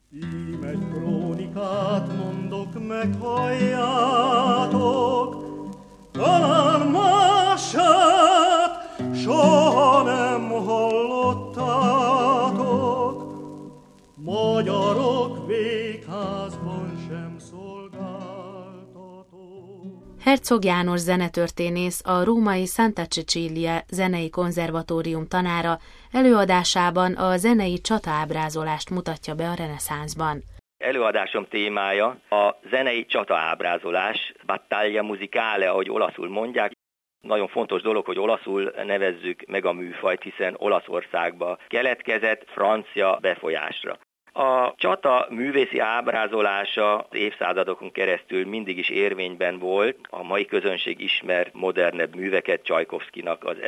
Ím egy krónikát mondok, meghalljátok, talán mását soha nem hallottátok. Magyarok végházban sem szolgáltatok. Herzog János zenetörténész, a római Santa Cecilia zenei konzervatórium tanára előadásában a zenei csataábrázolást mutatja be a reneszánszban. Előadásom témája a zenei csataábrázolás, battaglia musicale, ahogy olaszul mondják. Nagyon fontos dolog, hogy olaszul nevezzük meg a műfajt, hiszen Olaszországba keletkezett francia befolyásra. A csata művészi ábrázolása évszázadokon keresztül mindig is érvényben volt. A mai közönség ismer modernebb műveket, Csajkovszkinak az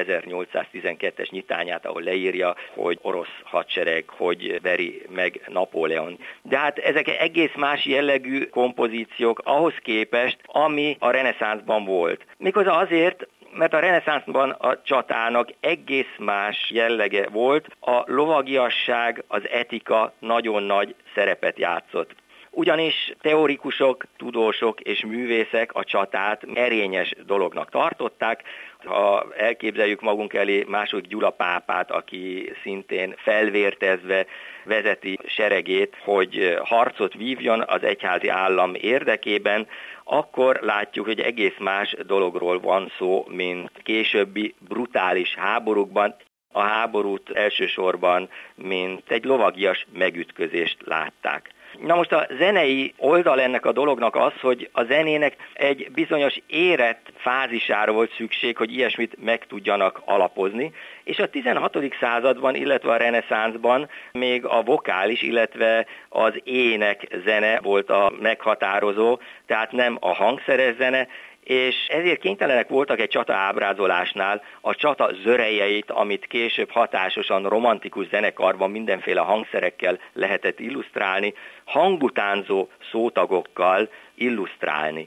1812-es nyitányát, ahol leírja, hogy orosz hadsereg, hogy veri meg Napóleon. De hát ezek egész más jellegű kompozíciók ahhoz képest, ami a reneszánszban volt. Méghozzá azért, mert a reneszánszban a csatának egész más jellege volt, a lovagiasság, az etika nagyon nagy szerepet játszott. Ugyanis teorikusok, tudósok és művészek a csatát erényes dolognak tartották. Ha elképzeljük magunk elé II. Gyula pápát, aki szintén felvértezve vezeti seregét, hogy harcot vívjon az egyházi állam érdekében, akkor látjuk, hogy egész más dologról van szó, mint későbbi brutális háborúkban. A háborút elsősorban, mint egy lovagias megütközést látták. Na most a zenei oldal ennek a dolognak az, hogy a zenének egy bizonyos érett fázisára volt szükség, hogy ilyesmit meg tudjanak alapozni, és a 16. században, illetve a reneszánszban még a vokális, illetve az ének zene volt a meghatározó, tehát nem a hangszeres zene, és ezért kénytelenek voltak egy csata ábrázolásnál a csata zörejeit, amit később hatásosan romantikus zenekarban mindenféle hangszerekkel lehetett illusztrálni, hangutánzó szótagokkal illusztrálni.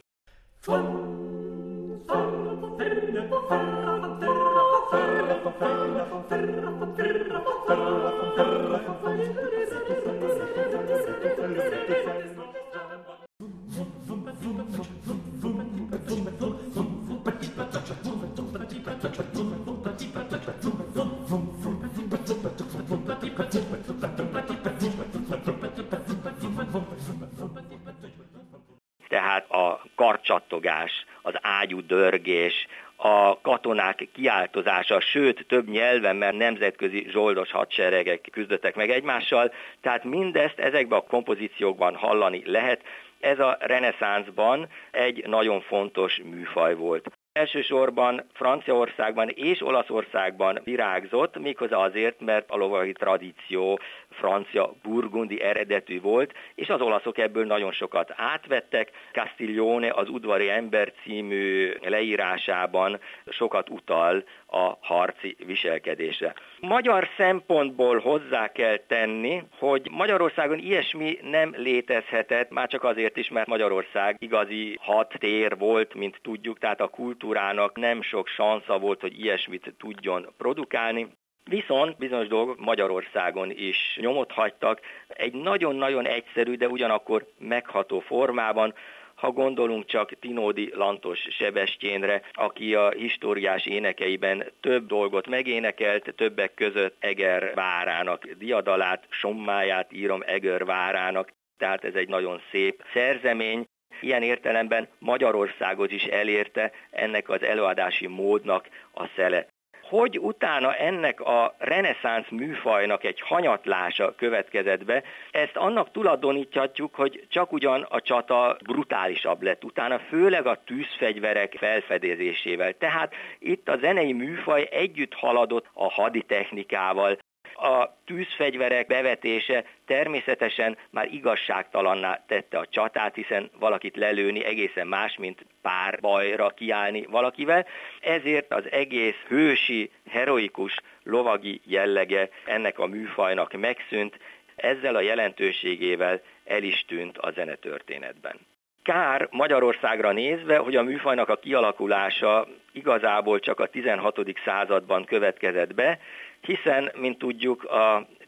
Tehát a karcsattogás, az ágyú dörgés, a katonák kiáltozása, sőt több nyelven, mert nemzetközi zsoldos hadseregek küzdöttek meg egymással, tehát mindezt ezekben a kompozíciókban hallani lehet. Ez a reneszánszban egy nagyon fontos műfaj volt. Elsősorban Franciaországban és Olaszországban virágzott, méghozzá azért, mert a lovagi tradíció francia burgundi eredetű volt, és az olaszok ebből nagyon sokat átvettek. Castiglione az Udvari ember című leírásában sokat utal a harci viselkedésre. Magyar szempontból hozzá kell tenni, hogy Magyarországon ilyesmi nem létezhetett, már csak azért is, mert Magyarország igazi hadtér volt, mint tudjuk, tehát a kultúrának nem sok sansza volt, hogy ilyesmit tudjon produkálni. Viszont bizonyos dolgok Magyarországon is nyomot hagytak egy nagyon-nagyon egyszerű, de ugyanakkor megható formában. Ha gondolunk csak Tinódi Lantos Sebestyénre, aki a históriás énekeiben több dolgot megénekelt, többek között Eger várának diadalát, sommáját írom Eger várának, tehát ez egy nagyon szép szerzemény. Ilyen értelemben Magyarországot is elérte ennek az előadási módnak a szele. Hogy utána ennek a reneszánsz műfajnak egy hanyatlása következett be, ezt annak tulajdoníthatjuk, hogy csak ugyan a csata brutálisabb lett utána, főleg a tűzfegyverek felfedezésével. Tehát itt a zenei műfaj együtt haladott a haditechnikával. A tűzfegyverek bevetése természetesen már igazságtalanná tette a csatát, hiszen valakit lelőni egészen más, mint pár bajra kiállni valakivel. Ezért az egész hősi, heroikus, lovagi jellege ennek a műfajnak megszűnt, ezzel a jelentőségével el is tűnt a zenetörténetben. Kár Magyarországra nézve, hogy a műfajnak a kialakulása igazából csak a 16. században következett be, hiszen, mint tudjuk, a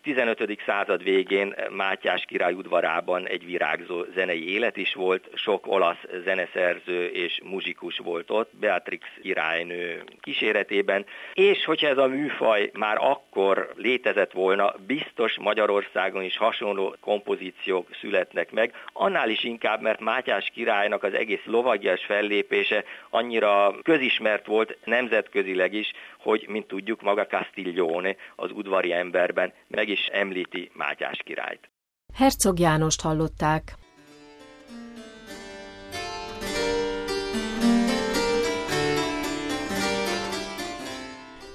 15. század végén Mátyás király udvarában egy virágzó zenei élet is volt, sok olasz zeneszerző és muzsikus volt ott, Beatrix királynő kíséretében, és hogyha ez a műfaj már akkor létezett volna, biztos Magyarországon is hasonló kompozíciók születnek meg, annál is inkább, mert Mátyás királynak az egész lovagias fellépése annyira közismert volt nemzetközileg is, hogy, mint tudjuk, maga Castiglione az udvari emberben meg is említi Mátyás királyt. Herczog Jánost hallották.